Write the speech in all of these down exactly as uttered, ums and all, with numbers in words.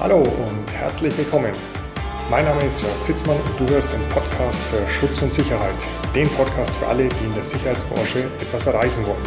Hallo und herzlich willkommen. Mein Name ist Jörg Zitzmann und du hörst den Podcast für Schutz und Sicherheit. Den Podcast für alle, die in der Sicherheitsbranche etwas erreichen wollen.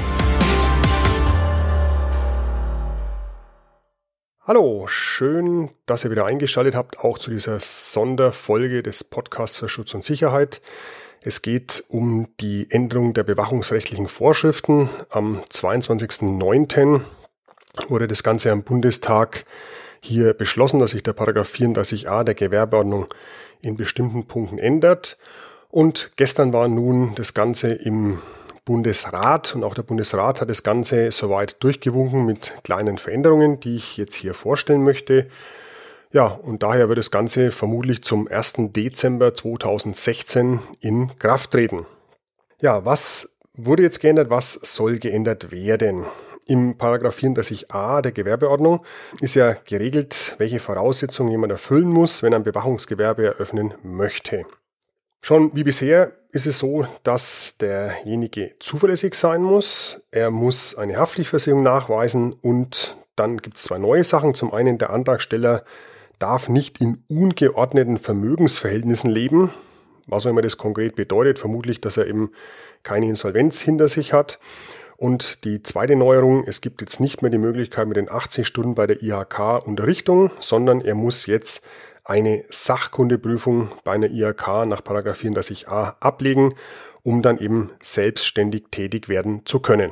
Hallo, schön, dass ihr wieder eingeschaltet habt, auch zu dieser Sonderfolge des Podcasts für Schutz und Sicherheit. Es geht um die Änderung der bewachungsrechtlichen Vorschriften. Am zweiundzwanzigsten neunten wurde das Ganze am Bundestag hier beschlossen, dass sich der Paragraph vierunddreißig a der Gewerbeordnung in bestimmten Punkten ändert. Und gestern war nun das Ganze im Bundesrat und auch der Bundesrat hat das Ganze soweit durchgewunken mit kleinen Veränderungen, die ich jetzt hier vorstellen möchte. Ja, und daher wird das Ganze vermutlich zum ersten Dezember zweitausendsechzehn in Kraft treten. Ja, was wurde jetzt geändert? Was soll geändert werden? Im Paragraph vierunddreißig a der Gewerbeordnung ist ja geregelt, welche Voraussetzungen jemand erfüllen muss, wenn er ein Bewachungsgewerbe eröffnen möchte. Schon wie bisher ist es so, dass derjenige zuverlässig sein muss. Er muss eine Haftpflichtversicherung nachweisen und dann gibt es zwei neue Sachen. Zum einen, der Antragsteller darf nicht in ungeordneten Vermögensverhältnissen leben. Was auch immer das konkret bedeutet, vermutlich, dass er eben keine Insolvenz hinter sich hat. Und die zweite Neuerung, es gibt jetzt nicht mehr die Möglichkeit mit den achtzig Stunden bei der I H K-Unterrichtung, sondern er muss jetzt eine Sachkundeprüfung bei einer I H K nach Paragraph vierunddreißig a ablegen, um dann eben selbstständig tätig werden zu können.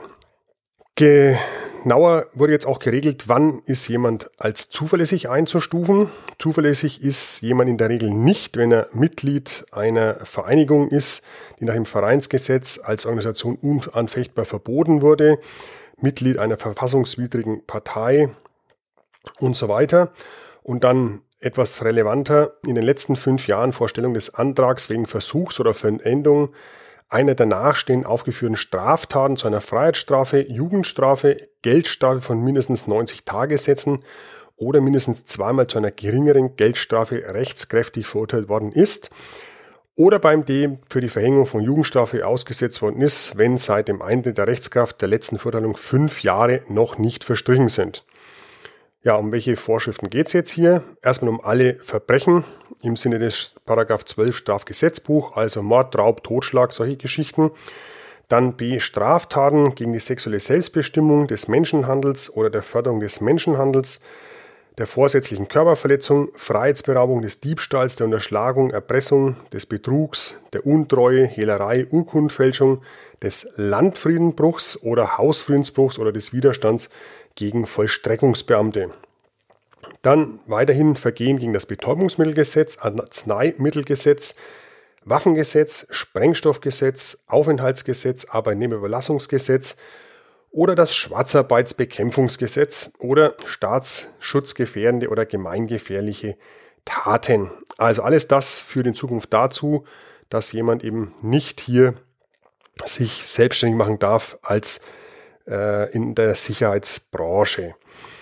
Genauer wurde jetzt auch geregelt, wann ist jemand als zuverlässig einzustufen. Zuverlässig ist jemand in der Regel nicht, wenn er Mitglied einer Vereinigung ist, die nach dem Vereinsgesetz als Organisation unanfechtbar verboten wurde, Mitglied einer verfassungswidrigen Partei und so weiter. Und dann etwas relevanter, in den letzten fünf Jahren vor Stellung des Antrags wegen Versuchs oder Vollendung einer der nachstehend aufgeführten Straftaten zu einer Freiheitsstrafe, Jugendstrafe, Geldstrafe von mindestens neunzig Tagessätzen oder mindestens zweimal zu einer geringeren Geldstrafe rechtskräftig verurteilt worden ist oder beim dem für die Verhängung von Jugendstrafe ausgesetzt worden ist, wenn seit dem Eintritt der Rechtskraft der letzten Verurteilung fünf Jahre noch nicht verstrichen sind. Ja, um welche Vorschriften geht es jetzt hier? Erstmal um alle Verbrechen im Sinne des Paragraph zwölf Strafgesetzbuch, also Mord, Raub, Totschlag, solche Geschichten. Dann B. Straftaten gegen die sexuelle Selbstbestimmung des Menschenhandels oder der Förderung des Menschenhandels, der vorsätzlichen Körperverletzung, Freiheitsberaubung, des Diebstahls, der Unterschlagung, Erpressung, des Betrugs, der Untreue, Hehlerei, Urkundenfälschung, des Landfriedenbruchs oder Hausfriedensbruchs oder des Widerstands gegen Vollstreckungsbeamte. Dann weiterhin Vergehen gegen das Betäubungsmittelgesetz, Arzneimittelgesetz, Waffengesetz, Sprengstoffgesetz, Aufenthaltsgesetz, Arbeitnehmerüberlassungsgesetz oder das Schwarzarbeitsbekämpfungsgesetz oder staatsschutzgefährdende oder gemeingefährliche Taten. Also alles das führt in Zukunft dazu, dass jemand eben nicht hier sich selbstständig machen darf als äh, in der Sicherheitsbranche.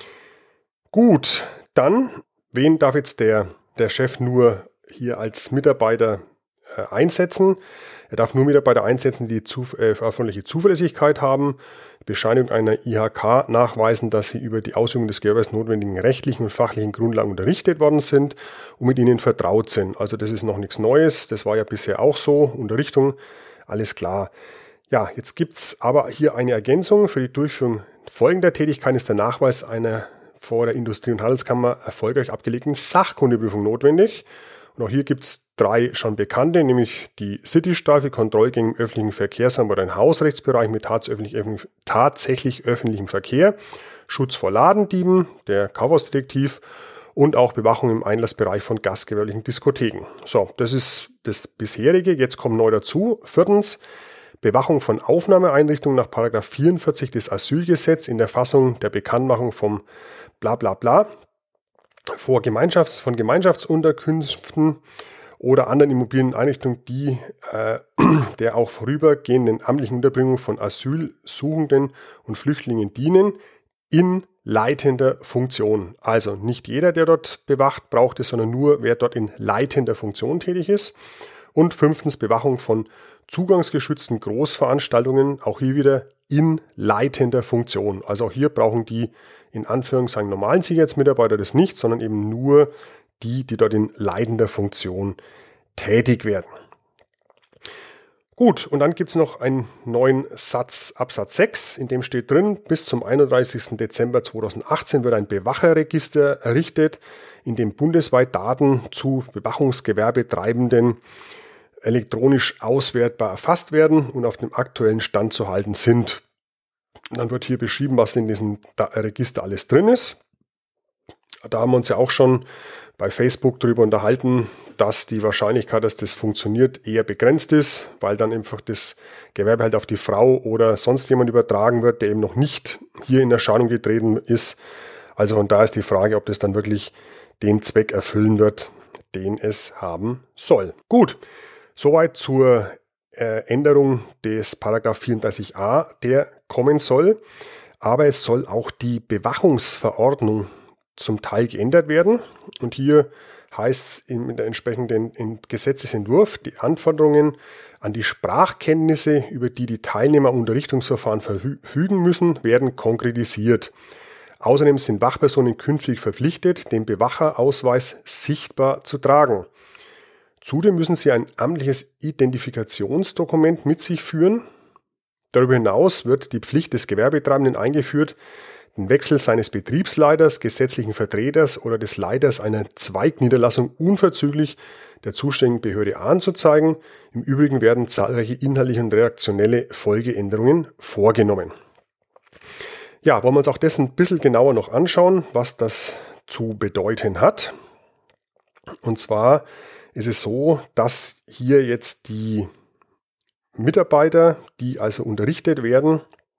Gut, dann, wen darf jetzt der, der Chef nur hier als Mitarbeiter äh, einsetzen? Er darf nur Mitarbeiter einsetzen, die zu, äh, erforderliche Zuverlässigkeit haben, Bescheinigung einer I H K nachweisen, dass sie über die Ausübung des Gewerbes notwendigen rechtlichen und fachlichen Grundlagen unterrichtet worden sind und mit ihnen vertraut sind. Also das ist noch nichts Neues, das war ja bisher auch so, Unterrichtung, alles klar. Ja, jetzt gibt es aber hier eine Ergänzung. Für die Durchführung folgender Tätigkeiten ist der Nachweis einer vor der Industrie- und Handelskammer erfolgreich abgelegten Sachkundeprüfung notwendig. Und auch hier gibt es drei schon bekannte, nämlich die Citystrafe, Kontrollgänge im öffentlichen Verkehrsraum oder im Hausrechtsbereich mit tatsächlich öffentlichem Verkehr, Schutz vor Ladendieben, der Kaufhausdetektiv und auch Bewachung im Einlassbereich von gastgewerblichen Diskotheken. So, das ist das bisherige, jetzt kommt neu dazu. Viertens, Bewachung von Aufnahmeeinrichtungen nach Paragraph vierundvierzig des Asylgesetzes in der Fassung der Bekanntmachung vom Blablabla vor Gemeinschafts-, von Gemeinschaftsunterkünften oder anderen Immobilieneinrichtungen, die äh, der auch vorübergehenden amtlichen Unterbringung von Asylsuchenden und Flüchtlingen dienen, in leitender Funktion. Also nicht jeder, der dort bewacht, braucht es, sondern nur, wer dort in leitender Funktion tätig ist. Und fünftens, Bewachung von zugangsgeschützten Großveranstaltungen, auch hier wieder in leitender Funktion. Also auch hier brauchen die in Anführungszeichen normalen Sicherheitsmitarbeiter das nicht, sondern eben nur die, die dort in leitender Funktion tätig werden. Gut, und dann gibt es noch einen neuen Satz, Absatz sechs, in dem steht drin, bis zum einunddreißigsten Dezember zweitausendachtzehn wird ein Bewacherregister errichtet, in dem bundesweit Daten zu Bewachungsgewerbetreibenden elektronisch auswertbar erfasst werden und auf dem aktuellen Stand zu halten sind. Und dann wird hier beschrieben, was in diesem Register alles drin ist. Da haben wir uns ja auch schon bei Facebook darüber unterhalten, dass die Wahrscheinlichkeit, dass das funktioniert, eher begrenzt ist, weil dann einfach das Gewerbe halt auf die Frau oder sonst jemand übertragen wird, der eben noch nicht hier in Erscheinung getreten ist. Also von da ist die Frage, ob das dann wirklich den Zweck erfüllen wird, den es haben soll. Gut, soweit zur äh, Änderung des Paragraph vierunddreißig a, der kommen soll. Aber es soll auch die Bewachungsverordnung zum Teil geändert werden. Und hier heißt es in der entsprechenden Gesetzesentwurf, die Anforderungen an die Sprachkenntnisse, über die die Teilnehmer am Unterrichtungsverfahren verfügen müssen, werden konkretisiert. Außerdem sind Wachpersonen künftig verpflichtet, den Bewacherausweis sichtbar zu tragen. Zudem müssen sie ein amtliches Identifikationsdokument mit sich führen. Darüber hinaus wird die Pflicht des Gewerbetreibenden eingeführt, den Wechsel seines Betriebsleiters, gesetzlichen Vertreters oder des Leiters einer Zweigniederlassung unverzüglich der zuständigen Behörde anzuzeigen. Im Übrigen werden zahlreiche inhaltliche und redaktionelle Folgeänderungen vorgenommen. Ja, wollen wir uns auch das ein bisschen genauer noch anschauen, was das zu bedeuten hat. Und zwar ist es so, dass hier jetzt die Mitarbeiter, die also unterrichtet werden,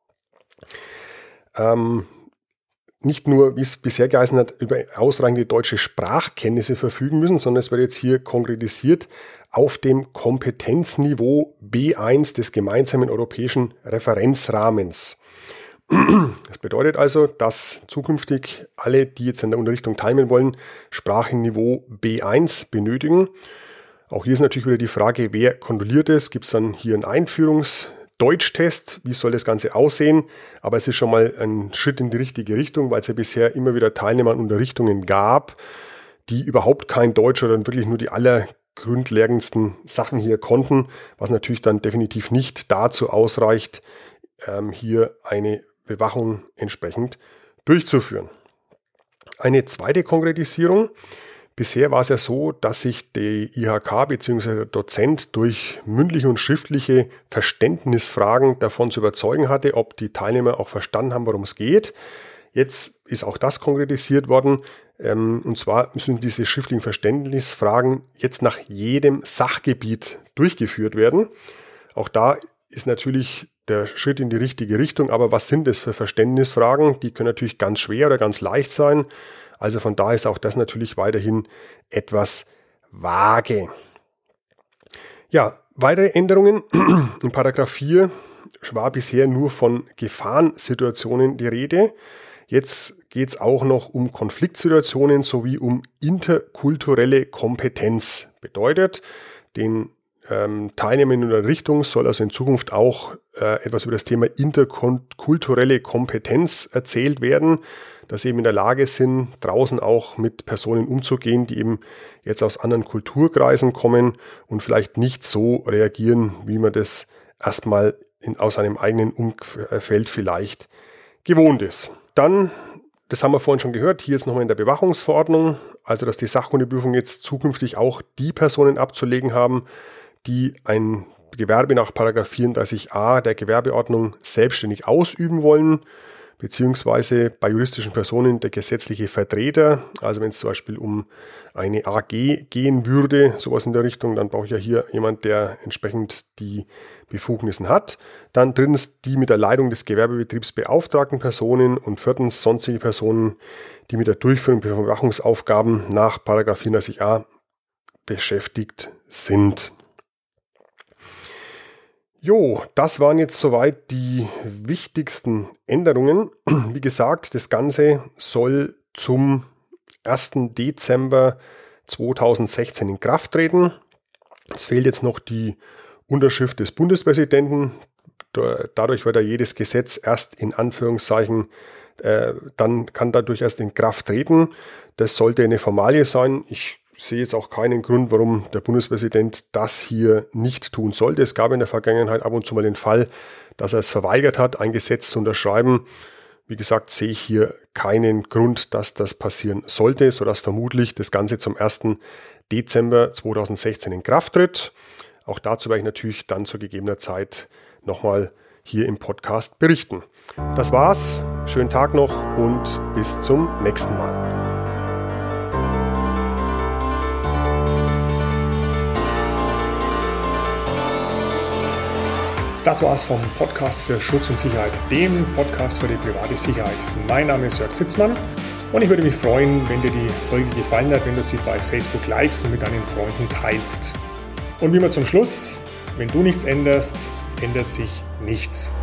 ähm, nicht nur, wie es bisher geheißen hat, über ausreichende deutsche Sprachkenntnisse verfügen müssen, sondern es wird jetzt hier konkretisiert auf dem Kompetenzniveau B eins des gemeinsamen europäischen Referenzrahmens. Das bedeutet also, dass zukünftig alle, die jetzt an der Unterrichtung teilnehmen wollen, Sprachenniveau B eins benötigen. Auch hier ist natürlich wieder die Frage, wer kontrolliert es? Gibt es dann hier einen Einführungs-Deutschtest? Wie soll das Ganze aussehen? Aber es ist schon mal ein Schritt in die richtige Richtung, weil es ja bisher immer wieder Teilnehmer an Unterrichtungen gab, die überhaupt kein Deutsch oder wirklich nur die allergrundlegendsten Sachen hier konnten, was natürlich dann definitiv nicht dazu ausreicht, hier eine Bewachung entsprechend durchzuführen. Eine zweite Konkretisierung. Bisher war es ja so, dass sich die I H K bzw. der Dozent durch mündliche und schriftliche Verständnisfragen davon zu überzeugen hatte, ob die Teilnehmer auch verstanden haben, worum es geht. Jetzt ist auch das konkretisiert worden. Und zwar müssen diese schriftlichen Verständnisfragen jetzt nach jedem Sachgebiet durchgeführt werden. Auch da ist natürlich der Schritt in die richtige Richtung, aber was sind das für Verständnisfragen? Die können natürlich ganz schwer oder ganz leicht sein. Also von daher ist auch das natürlich weiterhin etwas vage. Ja, weitere Änderungen. In Paragraph vier war bisher nur von Gefahrensituationen die Rede. Jetzt geht es auch noch um Konfliktsituationen sowie um interkulturelle Kompetenz. Bedeutet, den ähm, Teilnehmern in der Richtung soll also in Zukunft auch äh, etwas über das Thema interkulturelle Kompetenz erzählt werden, dass sie eben in der Lage sind, draußen auch mit Personen umzugehen, die eben jetzt aus anderen Kulturkreisen kommen und vielleicht nicht so reagieren, wie man das erstmal in, aus einem eigenen Umfeld vielleicht gewohnt ist. Dann, das haben wir vorhin schon gehört, hier ist nochmal in der Bewachungsverordnung, also dass die Sachkundeprüfung jetzt zukünftig auch die Personen abzulegen haben, die ein Gewerbe nach Paragraph vierunddreißig a der Gewerbeordnung selbstständig ausüben wollen, beziehungsweise bei juristischen Personen der gesetzliche Vertreter. Also wenn es zum Beispiel um eine A G gehen würde, sowas in der Richtung, dann brauche ich ja hier jemand, der entsprechend die Befugnissen hat. Dann drittens die mit der Leitung des Gewerbebetriebs beauftragten Personen und viertens sonstige Personen, die mit der Durchführung von Überwachungsaufgaben nach Paragraph vierunddreißig a beschäftigt sind. Jo, das waren jetzt soweit die wichtigsten Änderungen. Wie gesagt, das Ganze soll zum ersten Dezember zweitausendsechzehn in Kraft treten. Es fehlt jetzt noch die Unterschrift des Bundespräsidenten. Dadurch wird ja jedes Gesetz erst in Anführungszeichen äh, dann kann dadurch erst in Kraft treten. Das sollte eine Formalie sein. Ich sehe jetzt auch keinen Grund, warum der Bundespräsident das hier nicht tun sollte. Es gab in der Vergangenheit ab und zu mal den Fall, dass er es verweigert hat, ein Gesetz zu unterschreiben. Wie gesagt, sehe ich hier keinen Grund, dass das passieren sollte, sodass vermutlich das Ganze zum ersten Dezember zweitausendsechzehn in Kraft tritt. Auch dazu werde ich natürlich dann zu gegebener Zeit nochmal hier im Podcast berichten. Das war's. Schönen Tag noch und bis zum nächsten Mal. Das war's vom Podcast für Schutz und Sicherheit, dem Podcast für die private Sicherheit. Mein Name ist Jörg Sitzmann und ich würde mich freuen, wenn dir die Folge gefallen hat, wenn du sie bei Facebook likest und mit deinen Freunden teilst. Und wie immer zum Schluss, wenn du nichts änderst, ändert sich nichts.